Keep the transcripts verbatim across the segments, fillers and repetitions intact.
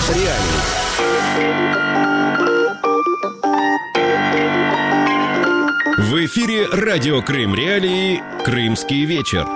Реалии. В эфире радио Крым Реалии «Крымский вечер».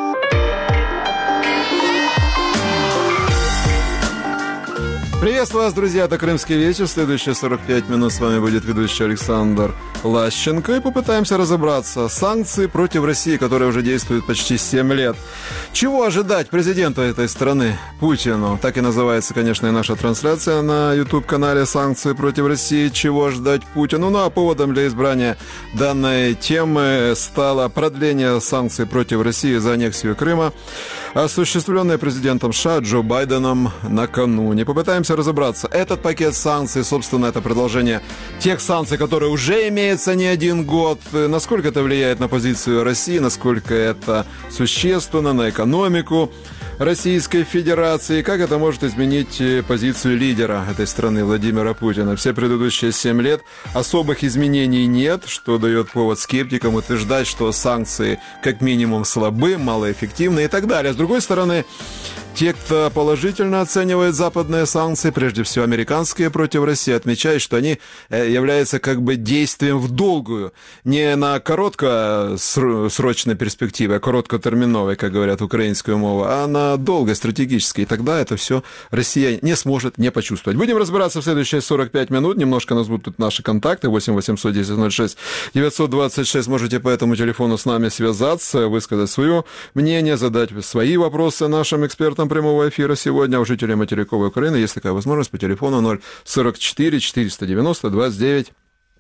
Приветствую вас, друзья, это «Крымский вечер». Следующие сорок пять минут с вами будет ведущий Александр Лащенко. И попытаемся разобраться. Санкции против России, которые уже действуют почти семь лет. Чего ожидать президенту этой страны, Путину? Так и называется, конечно, и наша трансляция на YouTube-канале «Санкции против России. Чего ждать Путину?». Ну а поводом для избрания данной темы стало продление санкций против России за аннексию Крыма, осуществленное президентом США Джо Байденом накануне. Попытаемся разобраться. Этот пакет санкций, собственно, это продолжение тех санкций, которые уже имеются не один год. Насколько это влияет на позицию России, насколько это существенно на экономику Российской Федерации, как это может изменить позицию лидера этой страны Владимира Путина. Все предыдущие семь лет особых изменений нет, что дает повод скептикам утверждать, что санкции как минимум слабы, малоэффективны и так далее. С другой стороны, те, кто положительно оценивает западные санкции, прежде всего американские против России, отмечают, что они являются как бы действием в долгую, не на короткосрочной перспективе, а короткотерминовой, как говорят украинскую мову, а на долгой, стратегической. И тогда это все Россия не сможет не почувствовать. Будем разбираться в следующие сорок пять минут. Немножко нас будут тут наши контакты. восемь восемьсот десять ноль шесть девятьсот двадцать шесть. Можете по этому телефону с нами связаться, высказать свое мнение, задать свои вопросы нашим экспертам прямого эфира сегодня. У жителей материковой Украины есть такая возможность по телефону ноль сорок четыре четыреста девяносто двадцать девять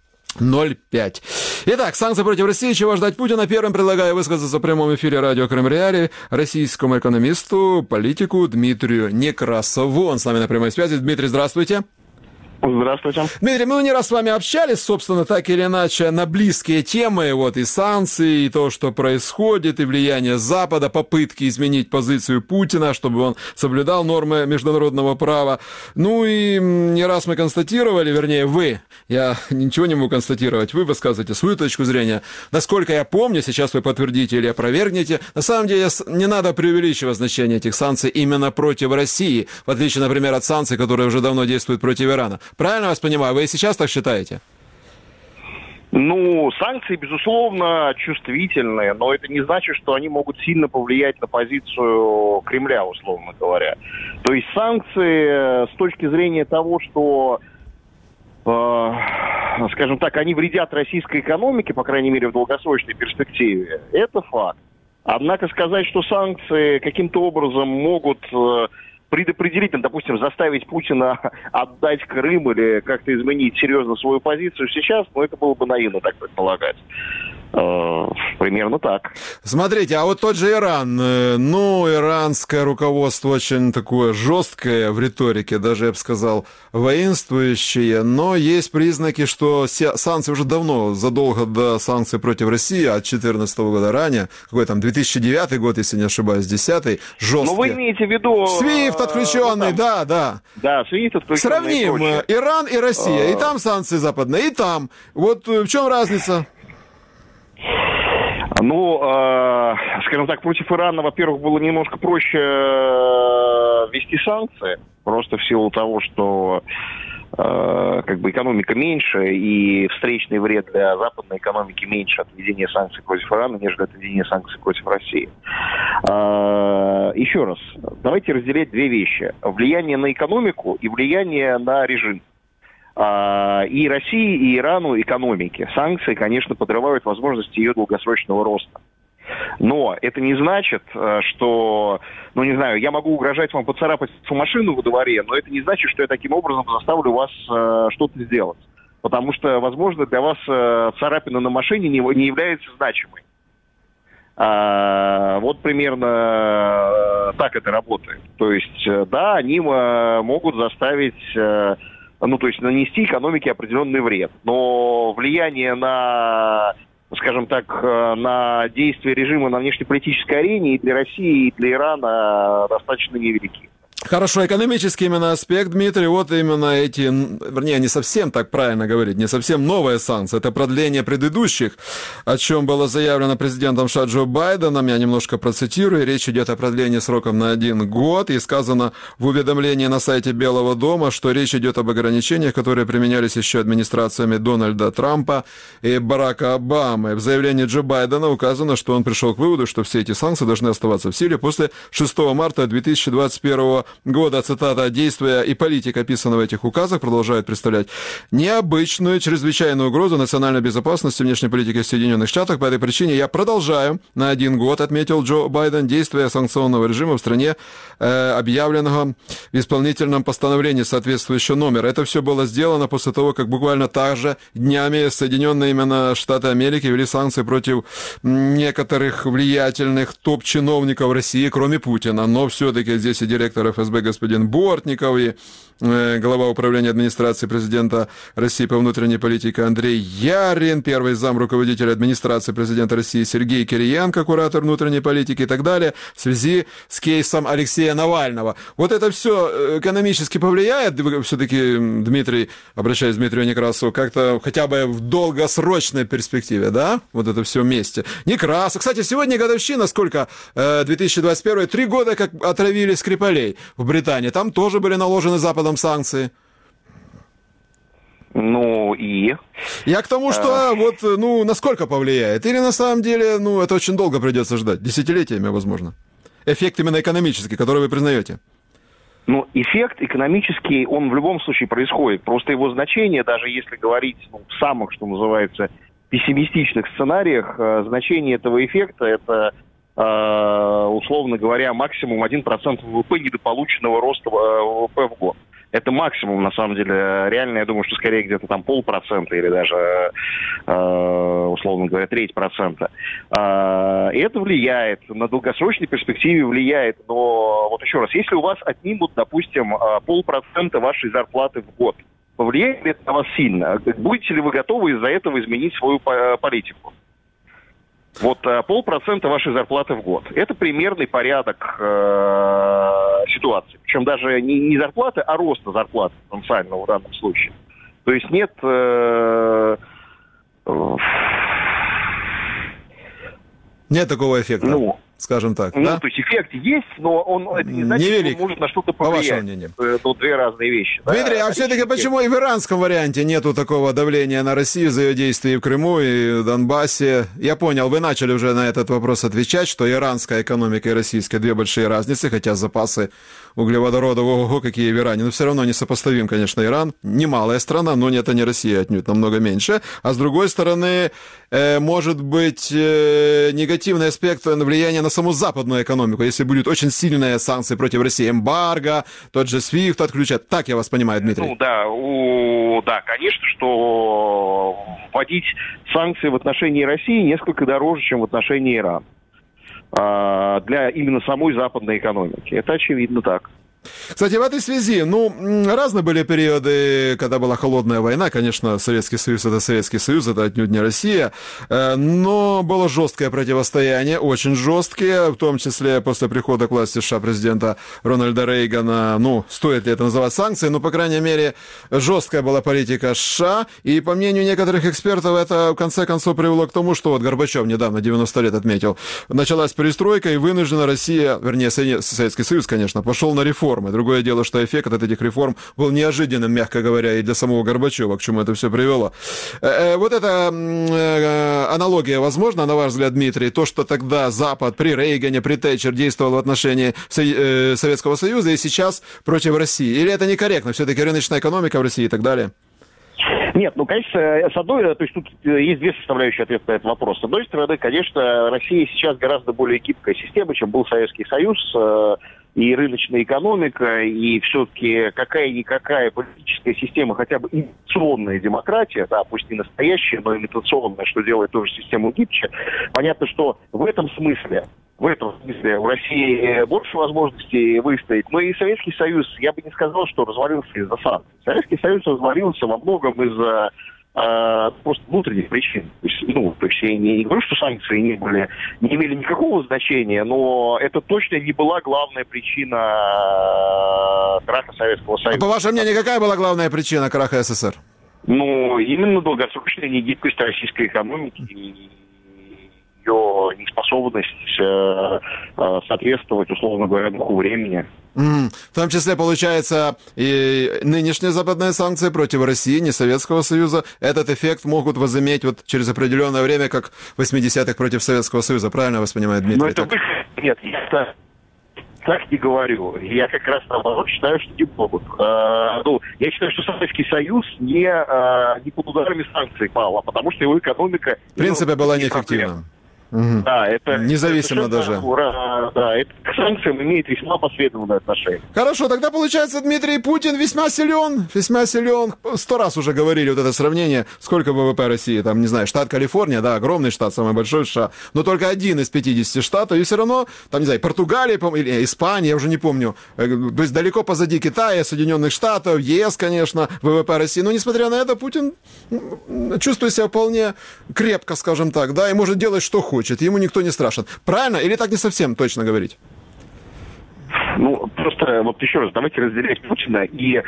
ноль пять. Итак, санкции против России. Чего ждать Путина? Первым предлагаю высказаться в прямом эфире радио Крым Реалии российскому экономисту, политику Дмитрию Некрасову. Он с нами на прямой связи. Дмитрий, здравствуйте. Здравствуйте. Дмитрий, мы не раз с вами общались, собственно, так или иначе, на близкие темы, вот и санкции, и то, что происходит, и влияние Запада, попытки изменить позицию Путина, чтобы он соблюдал нормы международного права. Ну и не раз мы констатировали, вернее, вы, я ничего не могу констатировать, вы высказываете свою точку зрения. Насколько я помню, сейчас вы подтвердите или опровергнете, на самом деле не надо преувеличивать значение этих санкций именно против России, в отличие, например, от санкций, которые уже давно действуют против Ирана. Правильно вас понимаю? Вы и сейчас так считаете? Ну, санкции, безусловно, чувствительные, но это не значит, что они могут сильно повлиять на позицию Кремля, условно говоря. То есть санкции с точки зрения того, что, э, скажем так, они вредят российской экономике, по крайней мере, в долгосрочной перспективе, это факт. Однако сказать, что санкции каким-то образом могут... Э, предопределительно, допустим, заставить Путина отдать Крым или как-то изменить серьезно свою позицию сейчас, ну, это было бы наивно так предполагать. Э, примерно так. Смотрите, а вот тот же Иран, ну, иранское руководство очень такое жесткое в риторике, даже, я бы сказал, воинствующее, но есть признаки, что санкции уже давно, задолго до санкций против России, от две тысячи четырнадцатого года ранее, какой там, две тысячи девятый год, если не ошибаюсь, две тысячи десятый, жесткие. Но вы имеете в виду... свифт отключенный, ну, да, да. Да, свифт отключенный. Сравним Иран и Россия, и там санкции западные, и там. Вот в чем разница? Ну, э, скажем так, против Ирана, во-первых, было немножко проще ввести санкции, просто в силу того, что э, как бы экономика меньше, и встречный вред для западной экономики меньше от введения санкций против Ирана, нежели от введения санкций против России. Э, еще раз, давайте разделять две вещи. Влияние на экономику и влияние на режим. И России, и Ирану экономики. Санкции, конечно, подрывают возможности ее долгосрочного роста. Но это не значит, что, ну не знаю, я могу угрожать вам поцарапать машину во дворе, но это не значит, что я таким образом заставлю вас что-то сделать. Потому что, возможно, для вас царапина на машине не, не является значимой. А, вот примерно так это работает. То есть, да, они могут заставить... ну, то есть нанести экономике определенный вред. Но влияние на, скажем так, на действия режима на внешнеполитической арене и для России, и для Ирана достаточно невелики. Хорошо, экономический именно аспект, Дмитрий, вот именно эти, вернее, не совсем так правильно говорить, не совсем новые санкции, это продление предыдущих, о чем было заявлено президентом США Джо Байденом, я немножко процитирую, речь идет о продлении сроком на один год, и сказано в уведомлении на сайте Белого дома, что речь идет об ограничениях, которые применялись еще администрациями Дональда Трампа и Барака Обамы. В заявлении Джо Байдена указано, что он пришел к выводу, что все эти санкции должны оставаться в силе после шестого марта две тысячи двадцать первого года. Цитата: «Действия и политика, описанные в этих указах, продолжают представлять необычную, чрезвычайную угрозу национальной безопасности и внешней политики Соединенных Штатов. По этой причине я продолжаю на один год», отметил Джо Байден, «действия санкционного режима в стране, э, объявленного в исполнительном постановлении соответствующего номера». Это все было сделано после того, как буквально также днями Соединенные именно Штаты Америки ввели санкции против некоторых влиятельных топ-чиновников России, кроме Путина. Но все-таки здесь и директор эф эс бэ господин Бортников, и глава управления администрации президента России по внутренней политике Андрей Ярин, первый зам руководителя администрации президента России Сергей Кириенко, куратор внутренней политики и так далее, в связи с кейсом Алексея Навального. Вот это все экономически повлияет, все-таки, Дмитрий, обращаясь к Дмитрию Некрасову, как-то хотя бы в долгосрочной перспективе, да? Вот это все вместе. Некрасов. Кстати, сегодня годовщина, сколько? две тысячи двадцать первый, три года, как отравили Скрипалей в Британии. Там тоже были наложены Западом санкции. Ну и? Я к тому, что а... вот, ну, насколько повлияет? Или на самом деле, ну, это очень долго придется ждать, десятилетиями, возможно. Эффект именно экономический, который вы признаете. Ну, эффект экономический, он в любом случае происходит. Просто его значение, даже если говорить ну, в самых, что называется, пессимистичных сценариях, э, значение этого эффекта – это, э, условно говоря, максимум один процент вэ вэ пэ недополученного роста вэ вэ пэ в год. Это максимум, на самом деле. Реально, я думаю, что скорее где-то там полпроцента или даже, э, условно говоря, треть процента. Э, и это влияет, на долгосрочной перспективе влияет. Но вот еще раз, если у вас отнимут, допустим, полпроцента вашей зарплаты в год, повлияет ли это на вас сильно? Будете ли вы готовы из-за этого изменить свою политику? Вот полпроцента вашей зарплаты в год. Это примерный порядок э, ситуации. Причем даже не, не зарплаты, а роста зарплаты потенциального в данном случае. То есть нет... Э, э, нет такого эффекта, ну, скажем так. Ну, да? то есть эффект есть, но он это не значит, невелик, что он может на что-то повлиять. По вашему мнению. Это две разные вещи. Дмитрий, да? а все-таки почему и в иранском варианте нету такого давления на Россию за ее действия и в Крыму, и в Донбассе? Я понял, вы начали уже на этот вопрос отвечать, что иранская экономика и российская две большие разницы, хотя запасы углеводородов, ого-го, какие в Иране. Но все равно несопоставим, конечно, Иран. Немалая страна, но это не Россия отнюдь, намного меньше. А с другой стороны, э, может быть э, негативный аспект влияния на саму западную экономику, если будут очень сильные санкции против России, эмбарго, тот же свифт отключат. Так я вас понимаю, Дмитрий. Ну да, у, да, конечно, что вводить санкции в отношении России несколько дороже, чем в отношении Ирана. Для именно самой западной экономики. Это очевидно так. Кстати, в этой связи, ну, разные были периоды, когда была холодная война, конечно, Советский Союз — это Советский Союз, это отнюдь не Россия, но было жесткое противостояние, очень жесткое, в том числе после прихода к власти США президента Рональда Рейгана, ну, стоит ли это называть санкции, но, по крайней мере, жесткая была политика США, и, по мнению некоторых экспертов, это, в конце концов, привело к тому, что вот Горбачев недавно девяносто лет отметил, началась перестройка, и вынуждена Россия, вернее, Советский Союз, конечно, пошел на реформы. Другое дело, что эффект от этих реформ был неожиданным, мягко говоря, и для самого Горбачева, к чему это все привело. Вот эта аналогия возможна, на ваш взгляд, Дмитрий? То, что тогда Запад при Рейгане, при Тэтчер действовал в отношении Советского Союза и сейчас против России? Или это некорректно? Все-таки рыночная экономика в России и так далее? Нет, ну, конечно, с одной, то есть тут есть две составляющие ответа на этот вопрос. С одной стороны, конечно, Россия сейчас гораздо более гибкая система, чем был Советский Союз, и рыночная экономика, и все-таки какая-никакая политическая система, хотя бы имитационная демократия, да, пусть не настоящая, но имитационная, что делает тоже систему гибче. Понятно, что в этом смысле В этом смысле у России больше возможностей выстоять. Но и Советский Союз, я бы не сказал, что развалился из-за санкций. Советский Союз развалился во многом из-за а, просто внутренних причин. То есть, ну, то есть я не, не говорю, что санкции не были, не имели никакого значения, но это точно не была главная причина краха Советского Союза. А по вашему мнению, какая была главная причина краха СССР? Ну, именно долгосрочная негибкость российской экономики и ее неспособность э, э, соответствовать, условно говоря, духу времени. Mm. В том числе, получается, и нынешние западные санкции против России, не Советского Союза, этот эффект могут возыметь вот через определенное время, как в восьмидесятых против Советского Союза. Правильно я вас понимаю, Дмитрий? Ну, это вы... Нет, я так не говорю. Я как раз наоборот считаю, что не могут. А, ну, я считаю, что Советский Союз не, а, не под ударами санкций пал, а потому что его экономика... В принципе, была неэффективна. Угу. Да, это независимо это даже. Ура, да, это к санкциям имеет весьма последовательное отношение. Хорошо, тогда получается, Дмитрий, Путин весьма силен, весьма силен. Сто раз уже говорили вот это сравнение, сколько ВВП России, там, не знаю, штат Калифорния, да, огромный штат, самый большой в США, но только один из пятидесяти штатов, и все равно, там, не знаю, Португалия, или Испания, я уже не помню, то есть далеко позади Китая, Соединенных Штатов, ЕС, конечно, ВВП России, но несмотря на это, Путин чувствует себя вполне крепко, скажем так, да, и может делать, что хочет. Ему никто не страшен. Правильно? Или так не совсем точно говорить? Ну, просто вот еще раз, давайте разделять Путина и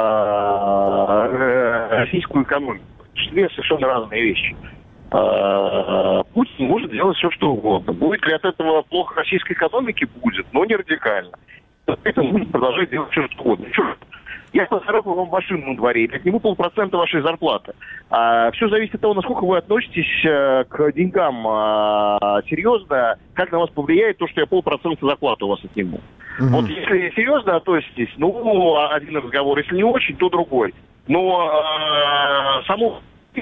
а, российскую экономику. Две совершенно разные вещи. А, Путин может делать все, что угодно. Будет ли от этого плохо российской экономике? Будет, но не радикально. Поэтому будет продолжать делать все, что угодно. Черт. Я поцарапал вам машину на дворе, и отниму полпроцента вашей зарплаты. А, все зависит от того, насколько вы относитесь а, к деньгам а, серьезно, как на вас повлияет то, что я полпроцента зарплаты у вас отниму. Угу. Вот если серьезно относитесь, ну, один разговор, если не очень, то другой. Но а, само...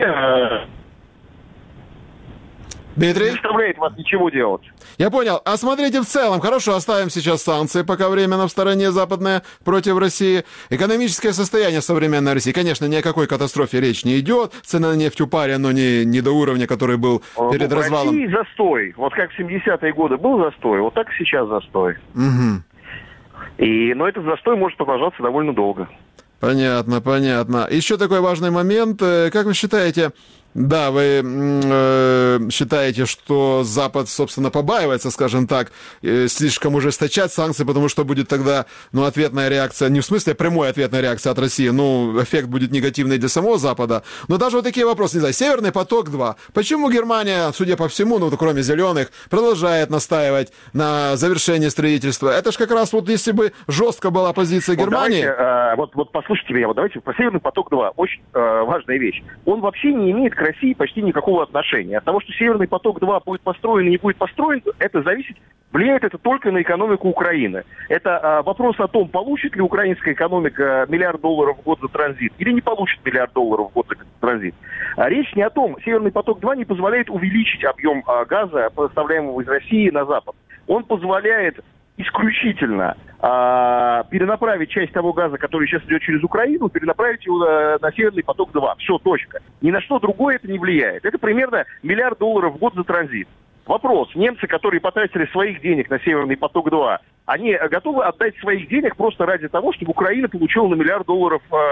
Дмитрий? Не заставляет вас ничего делать. Я понял. А смотрите в целом. Хорошо, оставим сейчас санкции, пока временно в стороне западные против России. Экономическое состояние современной России. Конечно, ни о какой катастрофе речь не идет. Цена на нефть упали, но не, не до уровня, который был перед ну, развалом. В России застой. Вот как в семидесятые годы был застой, вот так и сейчас застой. Угу. И, но этот застой может продолжаться довольно долго. Понятно, понятно. Еще такой важный момент. Как вы считаете... Да, вы э, считаете, что Запад, собственно, побаивается, скажем так, э, слишком ужесточать санкции, потому что будет тогда, ну, ответная реакция, не в смысле прямой ответная реакция от России, ну, эффект будет негативный для самого Запада. Но даже вот такие вопросы, не знаю, Северный поток-два. Почему Германия, судя по всему, ну, кроме зеленых, продолжает настаивать на завершении строительства? Это же как раз вот если бы жестко была позиция вот Германии... Давайте, э, вот, вот послушайте меня, вот давайте про Северный поток-два. Очень э, важная вещь. Он вообще не имеет к России почти никакого отношения. От того, что Северный поток-два будет построен или не будет построен, это зависит, влияет это только на экономику Украины. Это а, вопрос о том, получит ли украинская экономика миллиард долларов в год за транзит или не получит миллиард долларов в год за транзит. А речь не о том, Северный поток-два не позволяет увеличить объем а, газа, поставляемого из России на Запад. Он позволяет исключительно а, перенаправить часть того газа, который сейчас идет через Украину, перенаправить его на, на Северный поток-два. Все, точка. Ни на что другое это не влияет. Это примерно миллиард долларов в год за транзит. Вопрос. Немцы, которые потратили своих денег на Северный поток-два, они готовы отдать своих денег просто ради того, чтобы Украина получила на миллиард долларов а,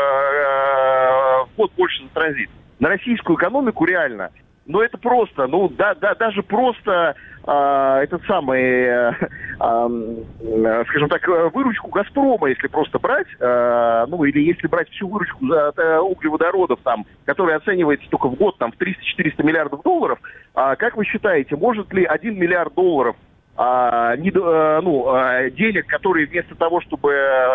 а, в год больше за транзит. На российскую экономику реально. Но это просто, ну, да, да, даже просто э, этот самый, э, э, скажем так, выручку «Газпрома», если просто брать, э, ну, или если брать всю выручку за э, углеводородов, там, которая оценивается только в год там, в триста-четыреста миллиардов долларов, э, как вы считаете, может ли один миллиард долларов э, не, э, ну, э, денег, которые вместо того, чтобы...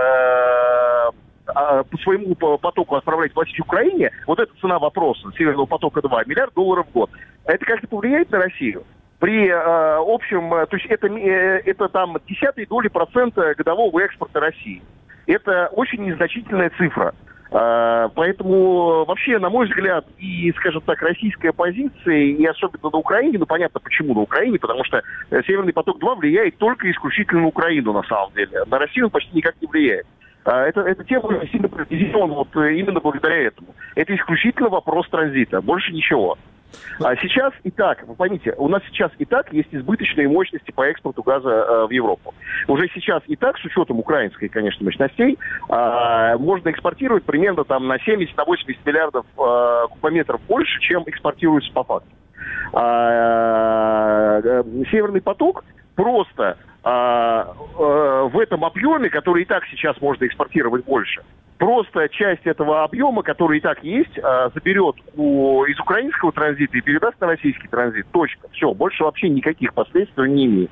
Э, по своему потоку отправлять платить Украине, вот эта цена вопроса Северного потока-два, миллиард долларов в год, это как-то повлияет на Россию? При э, общем, то есть это, э, это там десятые доли процента годового экспорта России. Это очень незначительная цифра. Э, поэтому вообще, на мой взгляд, и, скажем так, российская позиция, и особенно на Украине, ну понятно почему на Украине, потому что Северный поток-два влияет только исключительно на Украину на самом деле. На Россию он почти никак не влияет. Это, эта тема сильно политизирована вот именно благодаря этому. Это исключительно вопрос транзита, больше ничего. А сейчас и так, вы поймите, у нас сейчас и так есть избыточные мощности по экспорту газа э, в Европу. Уже сейчас и так, с учетом украинской, конечно, мощностей, э, можно экспортировать примерно там на семьдесят-восемьдесят миллиардов э, кубометров больше, чем экспортируется по факту. А, э, Северный поток просто э, э, в этом объеме, который и так сейчас можно экспортировать больше, просто часть этого объема, который и так есть, заберет у, из украинского транзита и передаст на российский транзит. Точка. Все. Больше вообще никаких последствий не имеет.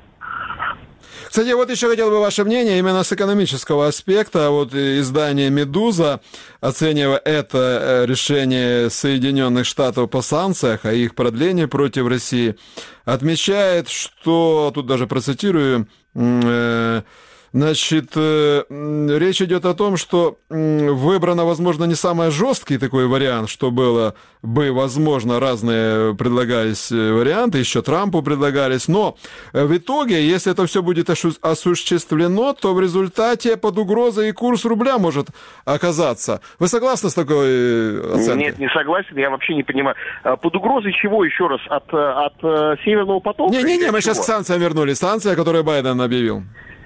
Кстати, вот еще хотел бы ваше мнение именно с экономического аспекта. Вот издание «Медуза», оценивая это решение Соединенных Штатов по санкциях, а их продлении против России, отмечает, что, тут даже процитирую, э, Значит, речь идет о том, что выбрано, возможно, не самый жесткий такой вариант, что было бы, возможно, разные предлагались варианты, еще Трампу предлагались, но в итоге, если это все будет осуществлено, то в результате под угрозой и курс рубля может оказаться. Вы согласны с такой оценкой? Нет, не согласен, я вообще не понимаю. Под угрозой чего еще раз? От, от Северного потока? Не-не-не, мы сейчас к санкциям вернулись. Санкции, которые Байден объявил.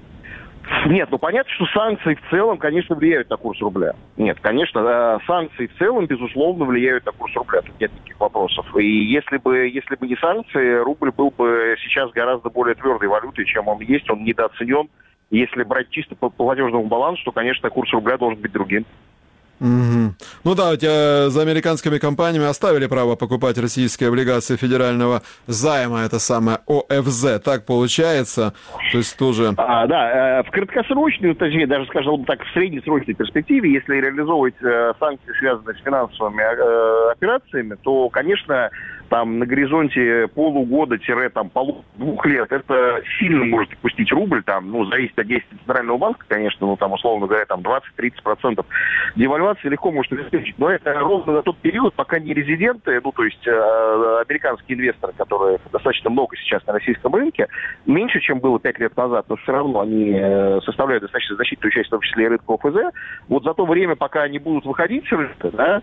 Нет, ну понятно, что санкции в целом, конечно, влияют на курс рубля. Нет, конечно, санкции в целом, безусловно, влияют на курс рубля. Тут нет никаких вопросов. И если бы, если бы не санкции, рубль был бы сейчас гораздо более твердой валютой, чем он есть. Он недооценен. Если брать чисто по платежному балансу, то, конечно, курс рубля должен быть другим. Угу. Ну да, у тебя за американскими компаниями оставили право покупать российские облигации федерального займа, это самое О Ф З, так получается, то есть тоже... А, да, в краткосрочной, точнее, даже, скажем так, в среднесрочной перспективе, если реализовывать санкции, связанные с финансовыми операциями, то, конечно, там на горизонте полугода-там полу-двух лет это сильно может отпустить рубль, там, ну, зависит от действия Центрального банка, конечно, ну, там, условно говоря, там двадцать-тридцать процентов девальвации легко может обеспечить, но это ровно на тот период, пока не резиденты, ну, то есть э, американские инвесторы, которые достаточно много сейчас на российском рынке, меньше, чем было пять лет назад, но все равно они э, составляют достаточно значительную часть, в том числе и рынка О Ф З, вот за то время, пока они будут выходить с рынка, да,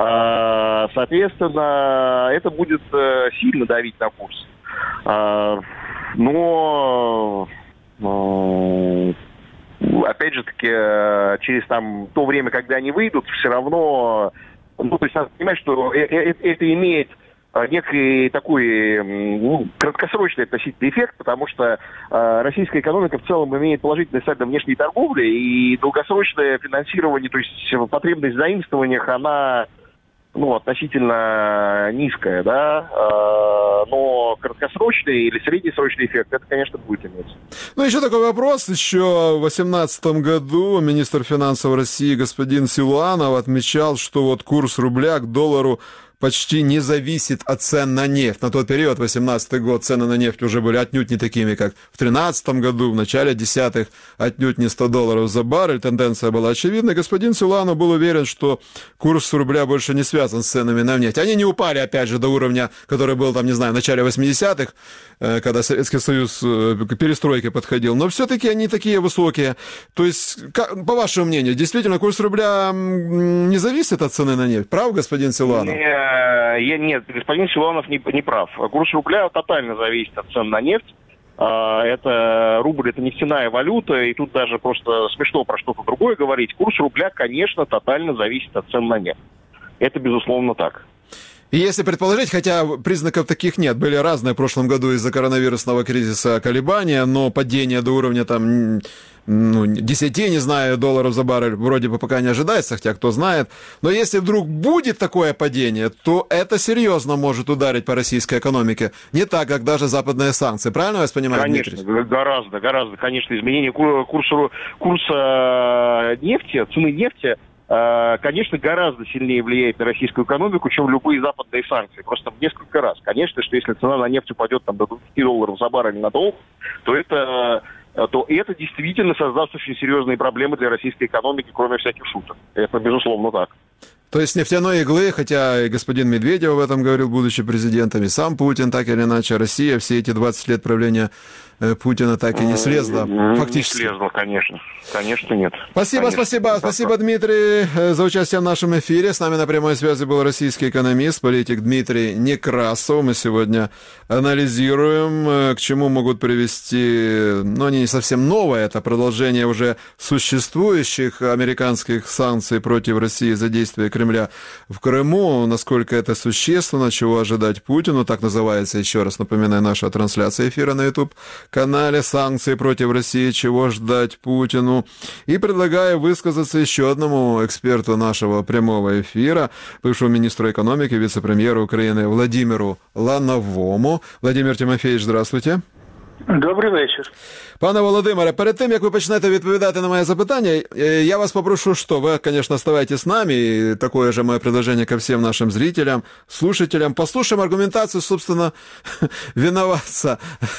э, соответственно, это будет э, сильно давить на курс. Э, но... Э, опять же таки, через там то время, когда они выйдут, все равно, ну, то есть надо понимать, что это имеет некий такой, ну, краткосрочный относительный эффект, потому что российская экономика в целом имеет положительный сальдо внешней торговли, и долгосрочное финансирование, то есть потребность в заимствованиях, она, ну, относительно низкая, да, но краткосрочный или среднесрочный эффект, это, конечно, будет иметь. Ну, еще такой вопрос. Еще в две тысячи восемнадцатом году министр финансов России господин Силуанов отмечал, что вот курс рубля к доллару почти не зависит от цен на нефть. На тот период, восемнадцатый год, цены на нефть уже были отнюдь не такими, как в тринадцатом году, в начале десятых, отнюдь не сто долларов за баррель. Тенденция была очевидна. Господин Силуанов был уверен, что курс рубля больше не связан с ценами на нефть. Они не упали, опять же, до уровня, который был, там, не знаю, в начале восьмидесятых, когда Советский Союз к перестройке подходил. Но все-таки они такие высокие. То есть, как, по вашему мнению, действительно, курс рубля не зависит от цены на нефть? Прав, господин Силуанов? Я, нет, господин Силуанов не, не прав. Курс рубля тотально зависит от цен на нефть. Это рубль, это нефтяная валюта, и тут даже просто смешно про что-то другое говорить. Курс рубля, конечно, тотально зависит от цен на нефть. Это, безусловно, так. И если предположить, хотя признаков таких нет, были разные в прошлом году из-за коронавирусного кризиса колебания, но падение до уровня там, ну, десять, не знаю, долларов за баррель вроде бы пока не ожидается, хотя кто знает. Но если вдруг будет такое падение, то это серьезно может ударить по российской экономике. Не так, как даже западные санкции. Правильно я вас понимаю, Конечно, Дмитрий? гораздо, гораздо, конечно, изменение курса, курса нефти, цены нефти, конечно, гораздо сильнее влияет на российскую экономику, чем любые западные санкции. Просто в несколько раз. Конечно, что если цена на нефть упадет там, до двадцать долларов за баррель надолго, то это, то это действительно создаст очень серьезные проблемы для российской экономики, кроме всяких шуток. Это, безусловно, так. То есть нефтяной иглы, хотя и господин Медведев об этом говорил, будучи президентом, и сам Путин, так или иначе, Россия все эти двадцать лет правления Путина так и не слезла, не фактически. Не слезла, конечно. Конечно, нет. Спасибо, конечно. спасибо. Спасибо, Дмитрий, за участие в нашем эфире. С нами на прямой связи был российский экономист, политик Дмитрий Некрасов. Мы сегодня анализируем, к чему могут привести, ну, не совсем новое, это продолжение уже существующих американских санкций против России за действия Кремля в Крыму, насколько это существенно, чего ожидать Путину, так называется, еще раз напоминаю, наша трансляция эфира на YouTube канале «Санкции против России. Чего ждать Путину». И предлагаю высказаться еще одному эксперту нашего прямого эфира, бывшему министру экономики, вице-премьеру Украины Владимиру Лановому. Владимир Тимофеевич, здравствуйте. Добрий вечір. Пане Володимире, перед тим, як ви почнете відповідати на моє запитання, я вас попрошу, что вы, конечно, оставайтесь с нами, и такое же мое предложение ко всем нашим зрителям, слушателям. Послушаем аргументацию, собственно, виноватца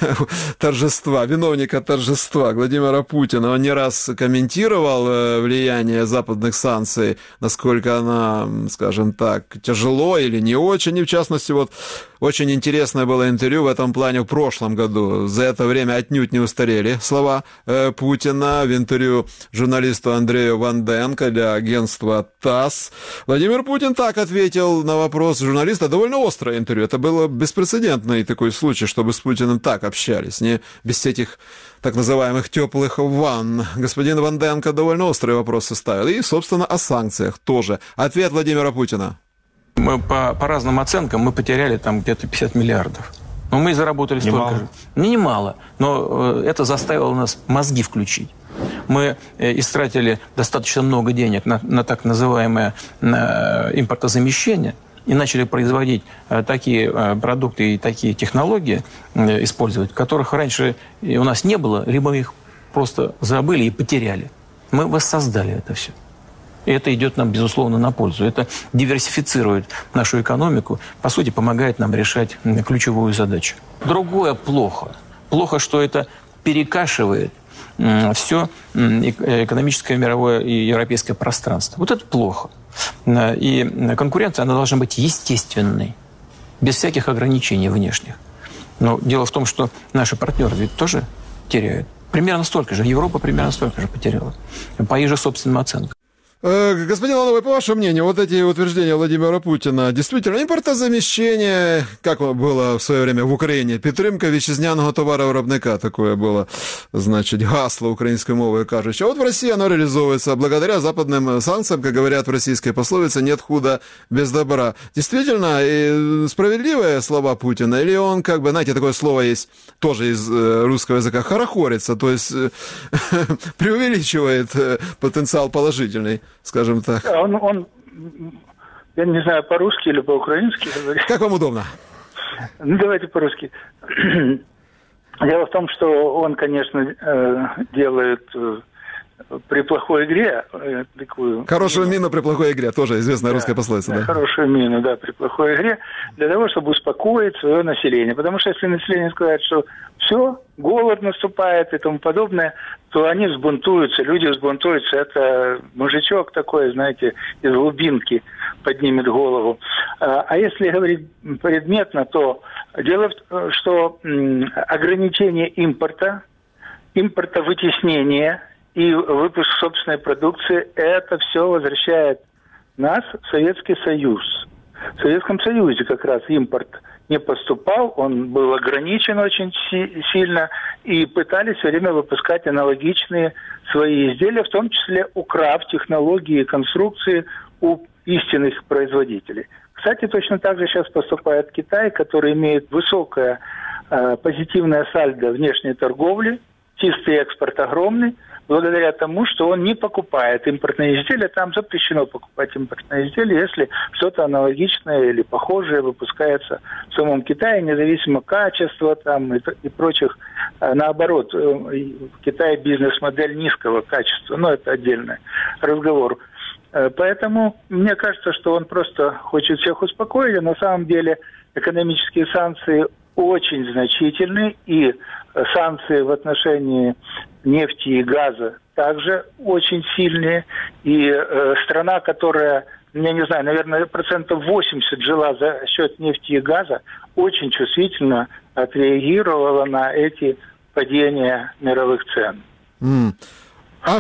торжества, виновника торжества Владимира Путина. Он не раз комментировал влияние западных санкций, насколько она, скажем так, тяжело или не очень. И в частности, вот очень интересное было интервью в этом плане в прошлом году. За это время отнюдь не устарели слова э, Путина в интервью журналисту Андрею Ванденко для агентства ТАСС. Владимир Путин так ответил на вопрос журналиста. Довольно острое интервью. Это было беспрецедентный такой случай, чтобы с Путиным так общались, не без этих так называемых теплых ванн. Господин Ванденко довольно острые вопросы ставил. И, собственно, о санкциях тоже. Ответ Владимира Путина. Мы по, по разным оценкам мы потеряли там где-то пятьдесят миллиардов. Но мы заработали столько Немало. же. Не немало, но это заставило нас мозги включить. Мы истратили достаточно много денег на, на так называемое на импортозамещение и начали производить такие продукты и такие технологии использовать, которых раньше у нас не было, либо их просто забыли и потеряли. Мы воссоздали это все. И это идет нам, безусловно, на пользу. Это диверсифицирует нашу экономику, по сути, помогает нам решать ключевую задачу. Другое плохо. Плохо, что это перекашивает все экономическое, мировое и европейское пространство. Вот это плохо. И конкуренция, она должна быть естественной, без всяких ограничений внешних. Но дело в том, что наши партнеры ведь тоже теряют. Примерно столько же. Европа примерно столько же потеряла. По их же собственным оценкам. Господин Лановой, по вашему мнению, вот эти утверждения Владимира Путина, действительно, импортозамещение, как было в свое время в Украине, підтримка вітчизняного товаровиробника, такое было, значит, гасло украинской мовы кажучи. А вот в России оно реализовывается благодаря западным санкциям, как говорят в российской пословице, нет худа без добра. Действительно, и справедливые слова Путина, или он, как бы, знаете, такое слово есть тоже из русского языка, хорохорится, то есть преувеличивает потенциал положительный, скажем так. Он, он, я не знаю, по-русски или по-украински говорит. Как вам удобно? Ну, давайте по-русски. Дело в том, что он, конечно, делает при плохой игре такую... Хорошую мину при плохой игре, тоже известная да, русская пословица, да? Хорошую мину, да, при плохой игре, для того, чтобы успокоить свое население. Потому что если население скажет, что все, голод наступает и тому подобное, то они взбунтуются, люди взбунтуются. Это мужичок такой, знаете, из глубинки поднимет голову. А если говорить предметно, то дело в том, что ограничение импорта, импортовытеснение и выпуск собственной продукции, это все возвращает нас в Советский Союз. В Советском Союзе как раз импорт не поступал, он был ограничен очень си- сильно, и пытались все время выпускать аналогичные свои изделия, в том числе украв технологии и конструкции у истинных производителей. Кстати, точно так же сейчас поступает Китай, который имеет высокое э, позитивное сальдо внешней торговли, чистый экспорт огромный, благодаря тому, что он не покупает импортные изделия. Там запрещено покупать импортные изделия, если что-то аналогичное или похожее выпускается в самом Китае, независимо от качества там, и, и прочих. Наоборот, в Китае бизнес-модель низкого качества, но это отдельный разговор. Поэтому мне кажется, что он просто хочет всех успокоить, а на самом деле экономические санкции очень значительны, и санкции в отношении нефти и газа также очень сильные. И э, страна, которая я не знаю, наверное, процентов восемьдесят жила за счет нефти и газа, очень чувствительно отреагировала на эти падения мировых цен. Mm. А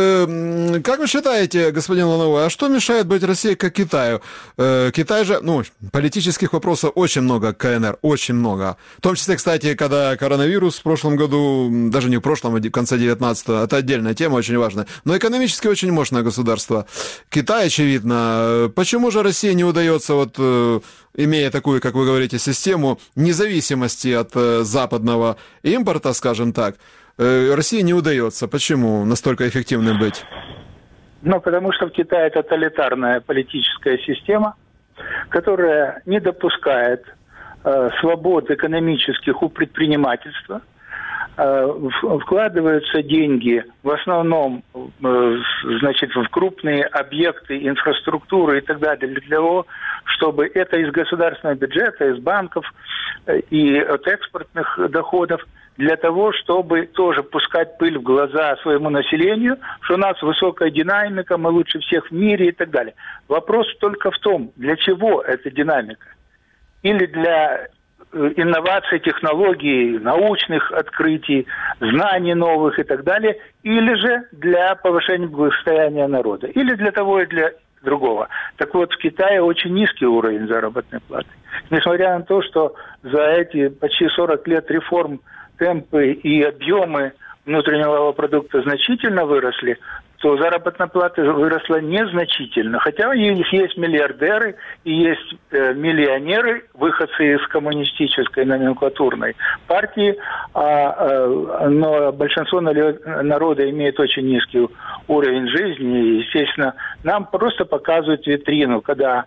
э, как вы считаете, господин Лановой, а что мешает быть России как Китаю? Э, Китай же, ну, политических вопросов очень много к КНР, очень много. В том числе, кстати, когда коронавирус в прошлом году, даже не в прошлом, а в конце девятнадцатого, это отдельная тема, очень важная. Но экономически очень мощное государство. Китай, очевидно. Почему же России не удается, вот, э, имея такую, как вы говорите, систему независимости от э, западного импорта, скажем так, России не удается. Почему настолько эффективным быть? Ну, потому что в Китае тоталитарная политическая система, которая не допускает э, свобод экономических у предпринимательства. Э, в, вкладываются деньги в основном э, значит, в крупные объекты инфраструктуры и так далее, для того, чтобы это из государственного бюджета, из банков э, и от экспортных доходов, для того, чтобы тоже пускать пыль в глаза своему населению, что у нас высокая динамика, мы лучше всех в мире и так далее. Вопрос только в том, для чего эта динамика. Или для инноваций, технологий, научных открытий, знаний новых и так далее, или же для повышения благосостояния народа, или для того и для другого. Так вот, в Китае очень низкий уровень заработной платы. Несмотря на то, что за эти почти сорок лет реформ темпы и объемы внутреннего продукта значительно выросли, то заработная плата выросла незначительно. Хотя у них есть миллиардеры и есть э, миллионеры, выходцы из коммунистической номенклатурной партии, а, э, но большинство народа имеет очень низкий уровень жизни. И, естественно, нам просто показывают витрину, когда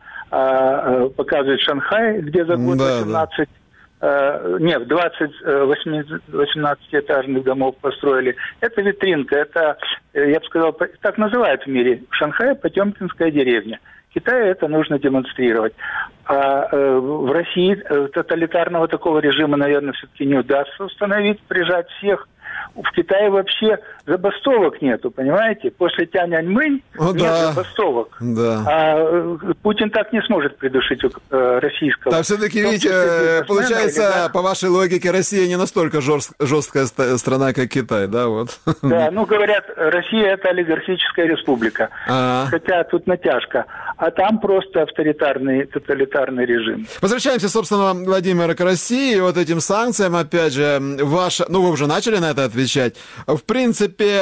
э, показывают Шанхай, где за год да, восемнадцать... Да. Нет, двадцать восемнадцатиэтажных домов построили. Это витринка, это, я бы сказал, так называют в мире. В Шанхае Потемкинская деревня. В Китае это нужно демонстрировать. А в России тоталитарного такого режима, наверное, все-таки не удастся установить, прижать всех. В Китае вообще забастовок нету, понимаете? После Тяньаньмэнь О, нет да. забастовок. Да. А Путин так не сможет придушить э, российского. Да, все-таки, видите, получается, да? по вашей логике, Россия не настолько жест, жесткая страна, как Китай, да? Вот. Да, ну, говорят, Россия – это олигархическая республика. А-а. Хотя тут натяжка. А там просто авторитарный, тоталитарный режим. Возвращаемся, собственно, Владимир, к России. Вот этим санкциям, опять же, ваша... Ну, вы уже начали на это отвечать. В принципе,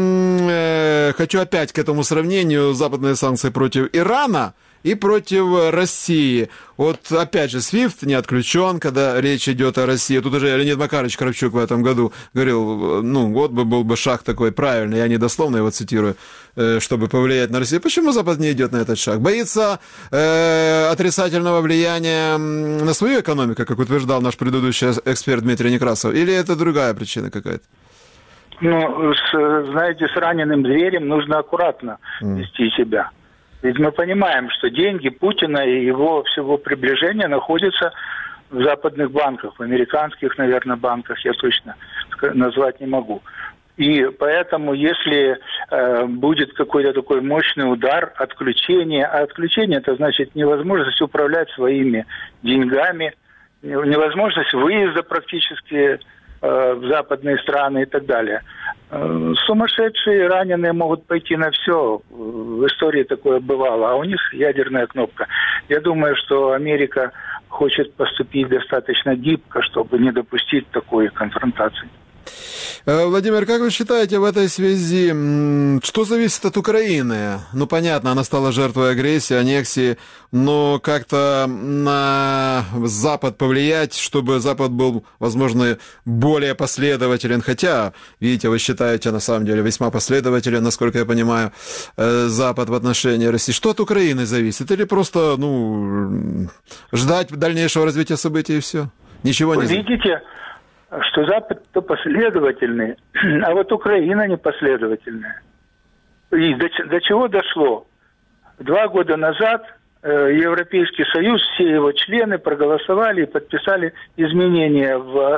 э, хочу опять к этому сравнению: западные санкции против Ирана и против России. Вот, опять же, свифт не отключен, когда речь идет о России. Тут уже Леонид Макарович Кравчук в этом году говорил, ну, вот бы был бы шаг такой правильный, я не дословно его цитирую, э, чтобы повлиять на Россию. Почему Запад не идет на этот шаг? Боится э, отрицательного влияния на свою экономику, как утверждал наш предыдущий эксперт Дмитрий Некрасов? Или это другая причина какая-то? Ну, с, знаете, с раненым зверем нужно аккуратно mm. вести себя. Ведь мы понимаем, что деньги Путина и его всего приближения находятся в западных банках, в американских, наверное, банках, я точно назвать не могу. И поэтому, если э, будет какой-то такой мощный удар, отключение, а отключение – это значит невозможность управлять своими деньгами, невозможность выезда практически в западные страны и так далее. Сумасшедшие, раненые могут пойти на все. В истории такое бывало. А у них ядерная кнопка. Я думаю, что Америка хочет поступить достаточно гибко, чтобы не допустить такой конфронтации. Владимир, как вы считаете в этой связи, что зависит от Украины? Ну, понятно, она стала жертвой агрессии, аннексии, но как-то на Запад повлиять, чтобы Запад был, возможно, более последователен, хотя, видите, вы считаете, на самом деле, весьма последователен, насколько я понимаю, Запад в отношении России. Что от Украины зависит? Или просто, ну, ждать дальнейшего развития событий и все? Ничего не зависит? Видите, что Запад-то последовательный, а вот Украина непоследовательная. И до, до чего дошло? Два года назад э, Европейский Союз, все его члены проголосовали и подписали изменения в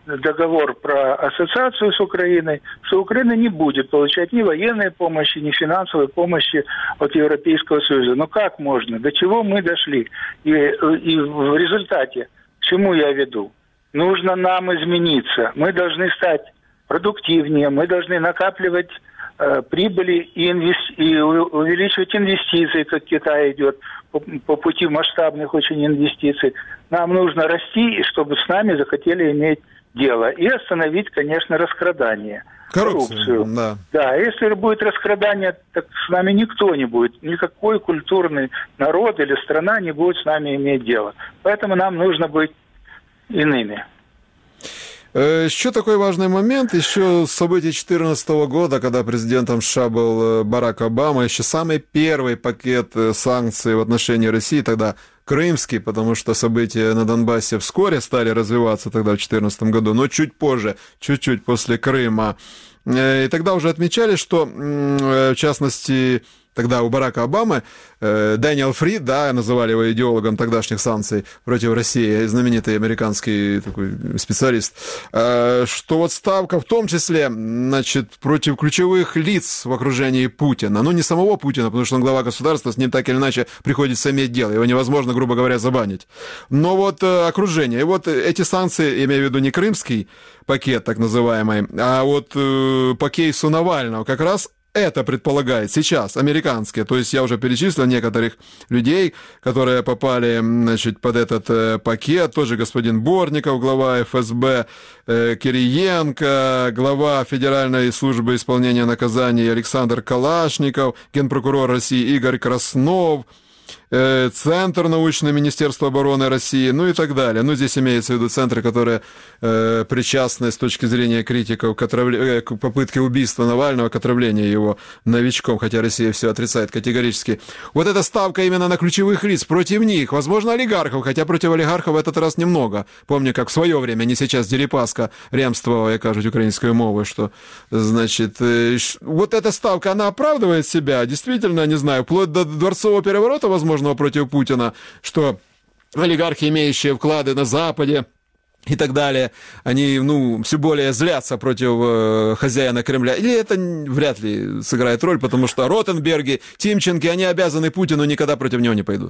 договор про ассоциацию с Украиной, что Украина не будет получать ни военной помощи, ни финансовой помощи от Европейского Союза. Но как можно? До чего мы дошли? И, и в результате, к чему я веду? Нужно нам измениться. Мы должны стать продуктивнее, мы должны накапливать э, прибыли и, инвести- и увеличивать инвестиции, как Китай идет по, по пути масштабных очень инвестиций. Нам нужно расти, и чтобы с нами захотели иметь дело. И остановить, конечно, раскрадание. Коррупцию. Коррупцию. Да. Да, если будет раскрадание, так с нами никто не будет. Никакой культурный народ или страна не будет с нами иметь дело. Поэтому нам нужно быть иными. Еще такой важный момент, еще с событий две тысячи четырнадцатого года, когда президентом США был Барак Обама, еще самый первый пакет санкций в отношении России, тогда крымский, потому что события на Донбассе вскоре стали развиваться тогда в две тысячи четырнадцатом году, но чуть позже, чуть-чуть после Крыма. И тогда уже отмечали, что, в частности, тогда у Барака Обамы Дэниел Фрид, да, называли его идеологом тогдашних санкций против России, знаменитый американский такой специалист, что вот ставка в том числе, значит, против ключевых лиц в окружении Путина, ну не самого Путина, потому что он глава государства, с ним так или иначе приходится иметь дело, его невозможно, грубо говоря, забанить, но вот окружение, и вот эти санкции, имею в виду не крымский пакет так называемый, а вот по кейсу Навального как раз это предполагает сейчас американские, то есть я уже перечислил некоторых людей, которые попали, значит, под этот э, пакет, тоже господин Бортников, глава эф эс бэ, э, Кириенко, глава Федеральной службы исполнения наказаний Александр Калашников, генпрокурор России Игорь Краснов, э, Центр научный Министерства обороны России, ну и так далее. Ну, здесь имеется в виду центры, которые э, причастны с точки зрения критиков к, отравле... э, к попытке убийства Навального, к отравлению его новичком, хотя Россия все отрицает категорически. Вот эта ставка именно на ключевых лиц, против них, возможно, олигархов, хотя против олигархов в этот раз немного. Помню, как в свое время, не сейчас, Дерипаска ремствовала, я кажу, украинской мовой, что, значит, э, вот эта ставка, она оправдывает себя, действительно, не знаю, вплоть до дворцового переворота, возможно, против Путина, что олигархи, имеющие вклады на Западе и так далее, они, ну, все более злятся против э, хозяина Кремля. Или это вряд ли сыграет роль, потому что Ротенберги, Тимченко, они обязаны Путину, никогда против него не пойдут.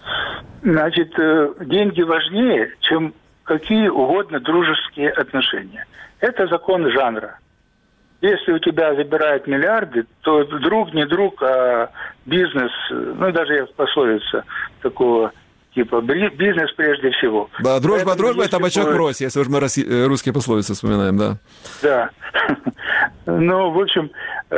Значит, деньги важнее, чем какие угодно дружеские отношения. Это закон жанра. Если у тебя забирают миллиарды, то друг не друг, а бизнес, ну даже есть пословица такого типа, бизнес прежде всего. Да, дружба, дружба, это бочок будет... врозь, если уж мы русские пословицы вспоминаем, да. Да. Ну, в общем,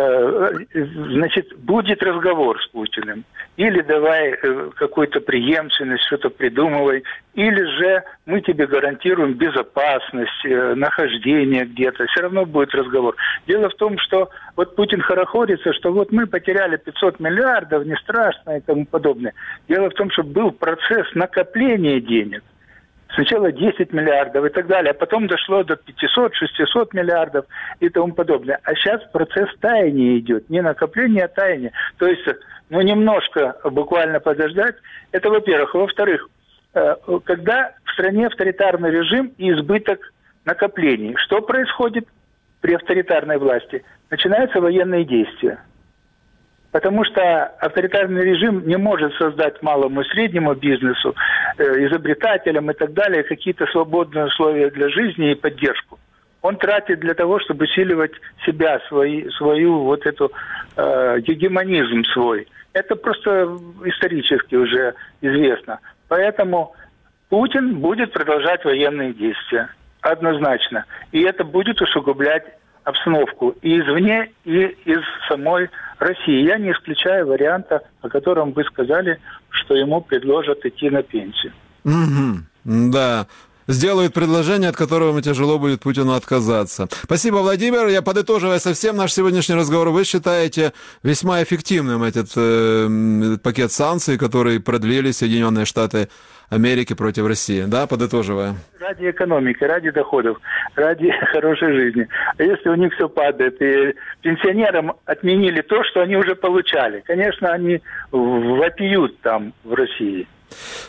значит, будет разговор с Путиным. Или давай какую-то преемственность, что-то придумывай, или же мы тебе гарантируем безопасность, нахождение где-то. Все равно будет разговор. Дело в том, что вот Путин хорохорится, что вот мы потеряли пятьсот миллиардов, не страшно и тому подобное. Дело в том, что был процесс накопления денег. Сначала десять миллиардов и так далее, а потом дошло до пятьсот-шестьсот миллиардов и тому подобное. А сейчас процесс таяния идет, не накопление, а таяние. То есть, ну, немножко буквально подождать, это во-первых. Во-вторых, когда в стране авторитарный режим и избыток накоплений, что происходит при авторитарной власти? Начинаются военные действия. Потому что авторитарный режим не может создать малому и среднему бизнесу, э, изобретателям и так далее какие-то свободные условия для жизни и поддержку. Он тратит для того, чтобы усиливать себя, свои, свою вот эту э, гегемонизм свой. Это просто исторически уже известно. Поэтому Путин будет продолжать военные действия. Однозначно. И это будет усугублять обстановку и извне, и из самой России. Я не исключаю варианта, о котором вы сказали, что ему предложат идти на пенсию. Mm-hmm. Да. Сделают предложение, от которого тяжело будет Путину отказаться. Спасибо, Владимир. Я, подытоживая совсем наш сегодняшний разговор, вы считаете весьма эффективным этот э, пакет санкций, который продлили Соединенные Штаты Америки против России, да, подытоживая? Ради экономики, ради доходов, ради хорошей жизни. А если у них все падает, и пенсионерам отменили то, что они уже получали, конечно, они вопиют там, в России.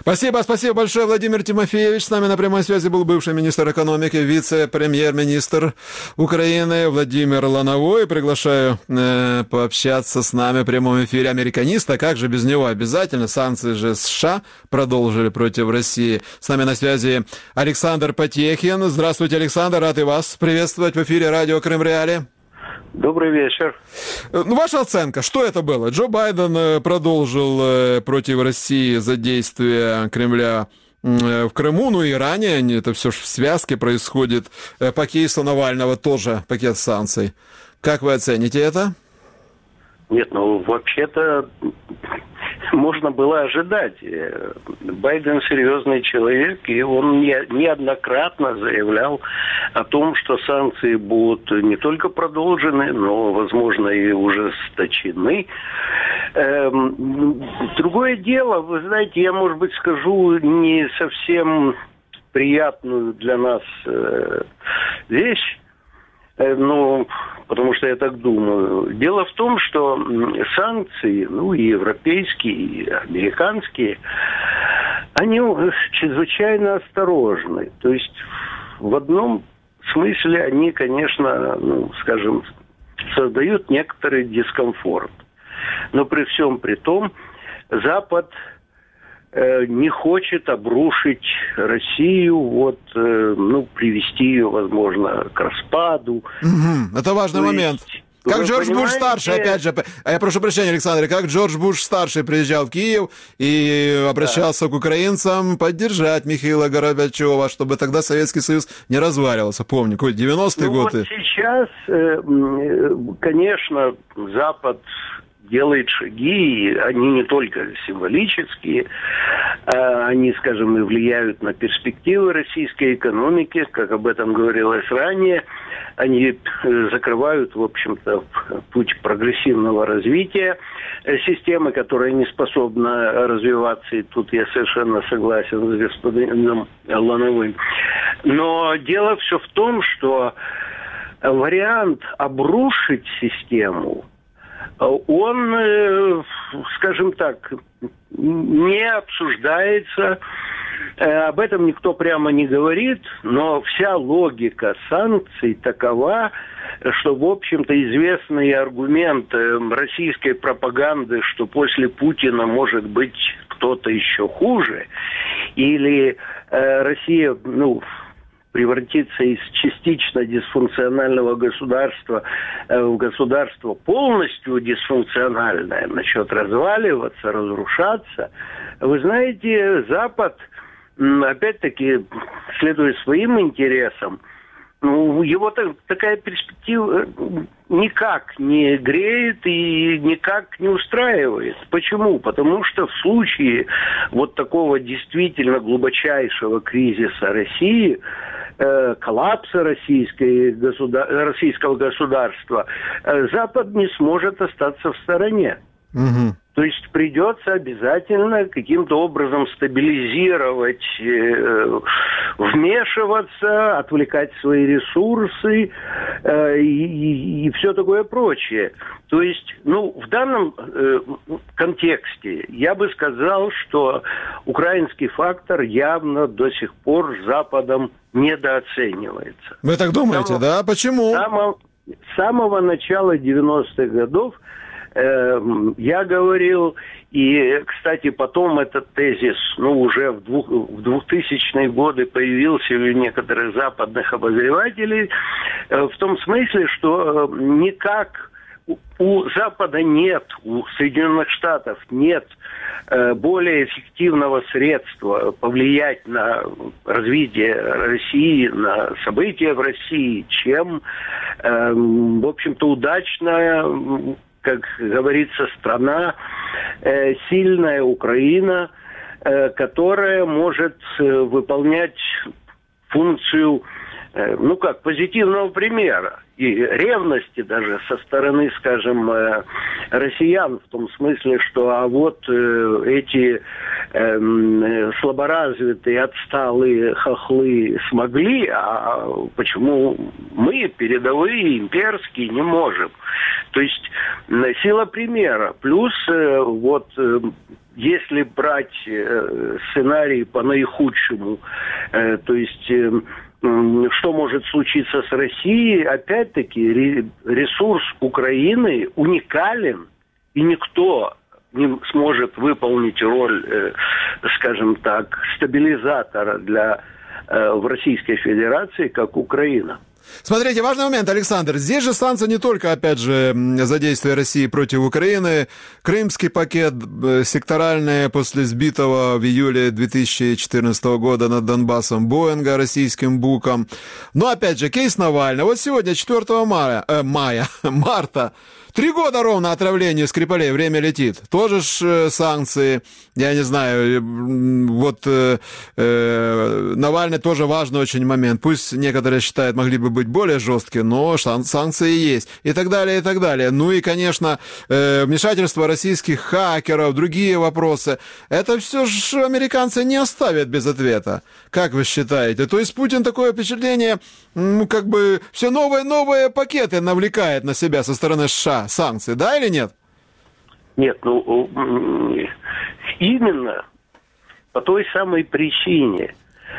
Спасибо, спасибо большое, Владимир Тимофеевич. С нами на прямой связи был бывший министр экономики, вице-премьер-министр Украины Владимир Лановой. Приглашаю э, пообщаться с нами в прямом эфире американиста. Как же без него? Обязательно. Санкции же США продолжили против России. С нами на связи Александр Потехин. Здравствуйте, Александр. Рад и вас приветствовать в эфире радио Крым Реалии. Добрый вечер. Ну, ваша оценка, что это было? Джо Байден продолжил против России за действия Кремля в Крыму, ну и ранее, это все в связке происходит. По кейсу Навального тоже пакет санкций. Как вы оцените это? Нет, ну вообще-то можно было ожидать. Байден серьезный человек, и он неоднократно заявлял о том, что санкции будут не только продолжены, но, возможно, и ужесточены. Другое дело, вы знаете, я, может быть, скажу не совсем приятную для нас вещь, ну, потому что я так думаю. Дело в том, что санкции, ну, и европейские, и американские, они чрезвычайно осторожны. То есть в одном смысле они, конечно, ну, скажем, создают некоторый дискомфорт. Но при всем при том, Запад не хочет обрушить Россию, вот, ну, привести ее, возможно, к распаду. Угу, это важный То момент. есть, как Джордж понимаете... Буш-старший, опять же, я прошу прощения, Александр, как Джордж Буш-старший приезжал в Киев и обращался да. к украинцам поддержать Михаила Горбачева, чтобы тогда Советский Союз не разваливался. Помню, какой девяностые ну, годы. Вот сейчас, конечно, Запад делает шаги, они не только символические, они, скажем, и влияют на перспективы российской экономики, как об этом говорилось ранее. Они закрывают, в общем-то, путь прогрессивного развития системы, которая не способна развиваться, и тут я совершенно согласен с господином Лановым. Но дело все в том, что вариант обрушить систему, он, скажем так, не обсуждается, об этом никто прямо не говорит, но вся логика санкций такова, что, в общем-то, известный аргумент российской пропаганды, что после Путина может быть кто-то еще хуже, или Россия, ну, превратиться из частично дисфункционального государства в государство полностью дисфункциональное, начнет разваливаться, разрушаться. Вы знаете, Запад, опять-таки, следуя своим интересам, ну, его так, такая перспектива никак не греет и никак не устраивает. Почему? Потому что в случае вот такого действительно глубочайшего кризиса России, э, коллапса российской, государ... российского государства, э, Запад не сможет остаться в стороне. Угу. То есть придется обязательно каким-то образом стабилизировать, э, вмешиваться, отвлекать свои ресурсы э, и, и, и все такое прочее. То есть, ну, в данном э, контексте я бы сказал, что украинский фактор явно до сих пор Западом недооценивается. Вы так думаете, самого, да? Почему? Само, с самого начала девяностых годов я говорил, и, кстати, потом этот тезис, ну, уже в, двух, в двухтысячные годы появился у некоторых западных обозревателей, в том смысле, что никак у Запада нет, у Соединенных Штатов нет более эффективного средства повлиять на развитие России, на события в России, чем, в общем-то, удачная, как говорится, страна, э, сильная Украина, э, которая может э, выполнять функцию, э, ну как, позитивного примера и ревности даже со стороны, скажем, э, россиян, в том смысле, что а вот э, эти э, слаборазвитые, отсталые хохлы смогли, а почему мы, передовые, имперские, не можем? То есть сила примера. Плюс э, вот э, если брать э, сценарий по наихудшему, э, то есть э, э, что может случиться с Россией, опять-таки ресурс Украины уникален, и никто не сможет выполнить роль, э, скажем так, стабилизатора для, э, в Российской Федерации, как Украина. Смотрите, важный момент, Александр. Здесь же санкции не только, опять же, за действия России против Украины. Крымский пакет, секторальные после сбитого в июле две тысячи четырнадцатого года над Донбассом Боинга российским буком. Но, опять же, кейс Навального. Вот сегодня, четвёртого мая, э, мая, марта, Три года ровно отравлению Скрипалей, время летит. Тоже ж э, санкции, я не знаю, вот э, э, Навальный тоже важный очень момент. Пусть некоторые считают, могли бы быть более жесткие, но санкции есть. И так далее, и так далее. Ну и, конечно, э, вмешательство российских хакеров, другие вопросы. Это все же американцы не оставят без ответа. Как вы считаете? То есть Путин такое впечатление, ну, как бы все новые новые пакеты навлекает на себя со стороны США. Санкции, да или нет? Нет, ну именно по той самой причине,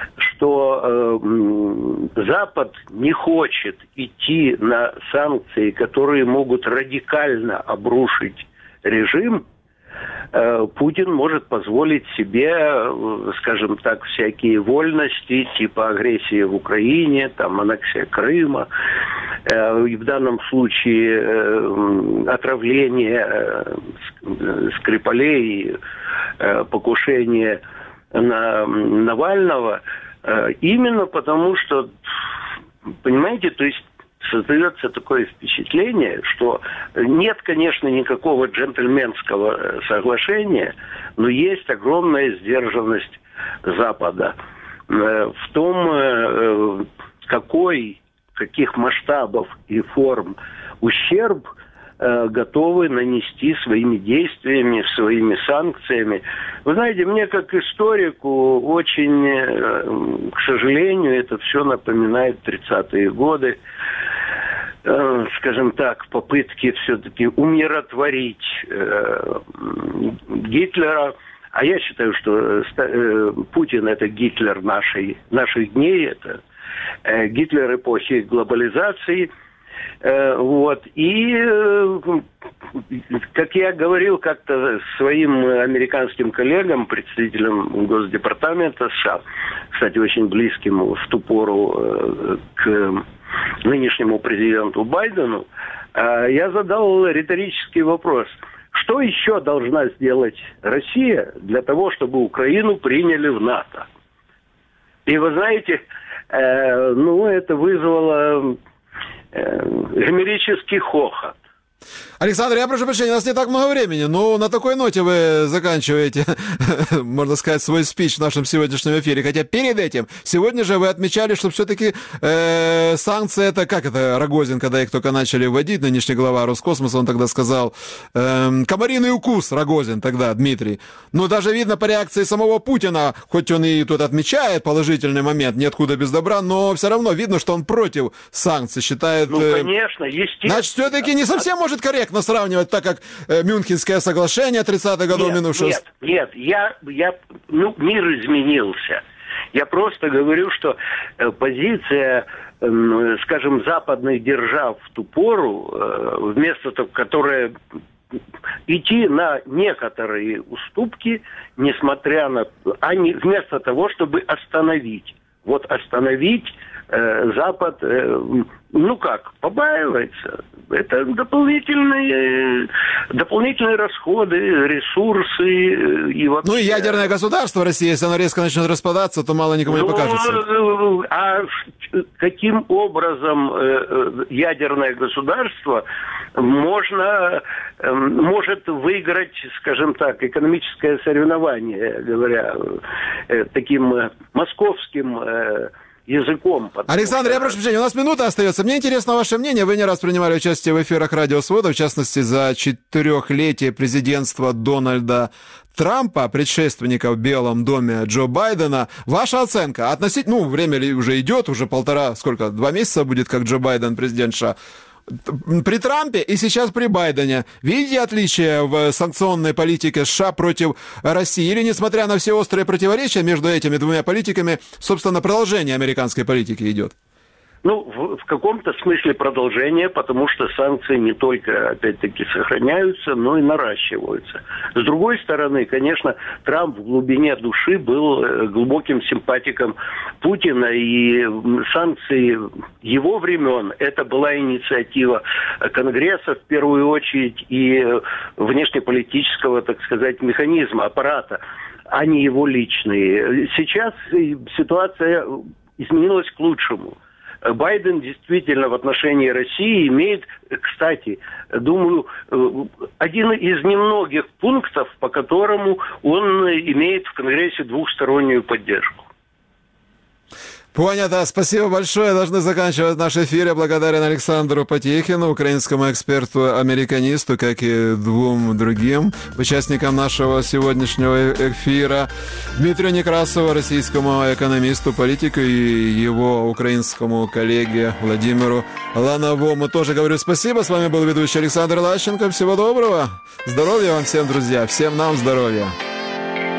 что э, Запад не хочет идти на санкции, которые могут радикально обрушить режим, э, Путин может позволить себе, э, скажем так, всякие вольности, типа агрессии в Украине, там, аннексия Крыма, э, и в данном случае э, отравление э, Скрипалей, э, покушение на Навального, э, именно потому что, понимаете, то есть создается такое впечатление, что нет, конечно, никакого джентльменского соглашения, но есть огромная сдержанность Запада в том, какой, каких масштабов и форм ущерб готовы нанести своими действиями, своими санкциями. Вы знаете, мне как историку очень, к сожалению, это все напоминает тридцатые годы, скажем так, попытки все-таки умиротворить Гитлера. А я считаю, что Путин – это Гитлер нашей, наших дней, это Гитлер эпохи глобализации. Вот. И, как я говорил как-то своим американским коллегам, представителям Госдепартамента США, кстати, очень близким в ту пору к нынешнему президенту Байдену, я задал риторический вопрос. Что еще должна сделать Россия для того, чтобы Украину приняли в НАТО? И вы знаете, ну, это вызвало гомерический хохот. Александр, я прошу прощения, у нас не так много времени, но на такой ноте вы заканчиваете, можно сказать, свой спич в нашем сегодняшнем эфире. Хотя перед этим, сегодня же вы отмечали, что все-таки э, санкции, это как это, Рогозин, когда их только начали вводить, нынешний глава Роскосмоса, он тогда сказал, э, комариный укус, Рогозин тогда, Дмитрий. Но даже видно по реакции самого Путина, хоть он и тут отмечает положительный момент, ниоткуда без добра, но все равно видно, что он против санкций, считает... Ну, конечно, естественно. Значит, все-таки не совсем может корректно сравнивать, так как э, Мюнхенское соглашение тридцатых годов минувшего. Нет, нет, я, я, ну, мир изменился. Я просто говорю, что э, позиция, э, скажем, западных держав в ту пору, э, вместо того, которая идти на некоторые уступки, несмотря на, а не, вместо того, чтобы остановить. Вот остановить э, Запад, э, ну как, побаивается. Это дополнительные, дополнительные расходы, ресурсы и вообще... Ну и ядерное государство России, если оно резко начнет распадаться, то мало никому ну, не покажется. А каким образом ядерное государство можно, может выиграть, скажем так, экономическое соревнование, говоря таким московским языком. Александр, что... я прошу прощения, у нас минута остается. Мне интересно ваше мнение. Вы не раз принимали участие в эфирах Радио Свобода, в частности, за четырехлетие президентства Дональда Трампа, предшественника в Белом доме Джо Байдена. Ваша оценка относительно, ну, время уже идет, уже полтора, сколько, два месяца будет, как Джо Байден президент США. При Трампе и сейчас при Байдене. Видите отличия в санкционной политике США против России? Или, несмотря на все острые противоречия между этими двумя политиками, собственно, продолжение американской политики идет? Ну, в, в каком-то смысле продолжение, потому что санкции не только, опять-таки, сохраняются, но и наращиваются. С другой стороны, конечно, Трамп в глубине души был глубоким симпатиком Путина, и санкции его времен, это была инициатива Конгресса, в первую очередь, и внешнеполитического, так сказать, механизма, аппарата, а не его личные. Сейчас ситуация изменилась к лучшему. Байден действительно в отношении России имеет, кстати, думаю, один из немногих пунктов, по которому он имеет в Конгрессе двухстороннюю поддержку. Понятно. Спасибо большое. Должны заканчивать наш эфир. Я благодарен Александру Потехину, украинскому эксперту-американисту, как и двум другим участникам нашего сегодняшнего эфира. Дмитрию Некрасову, российскому экономисту, политику, и его украинскому коллеге Владимиру Лановому тоже говорю спасибо. С вами был ведущий Александр Лащенко. Всего доброго. Здоровья вам всем, друзья. Всем нам здоровья.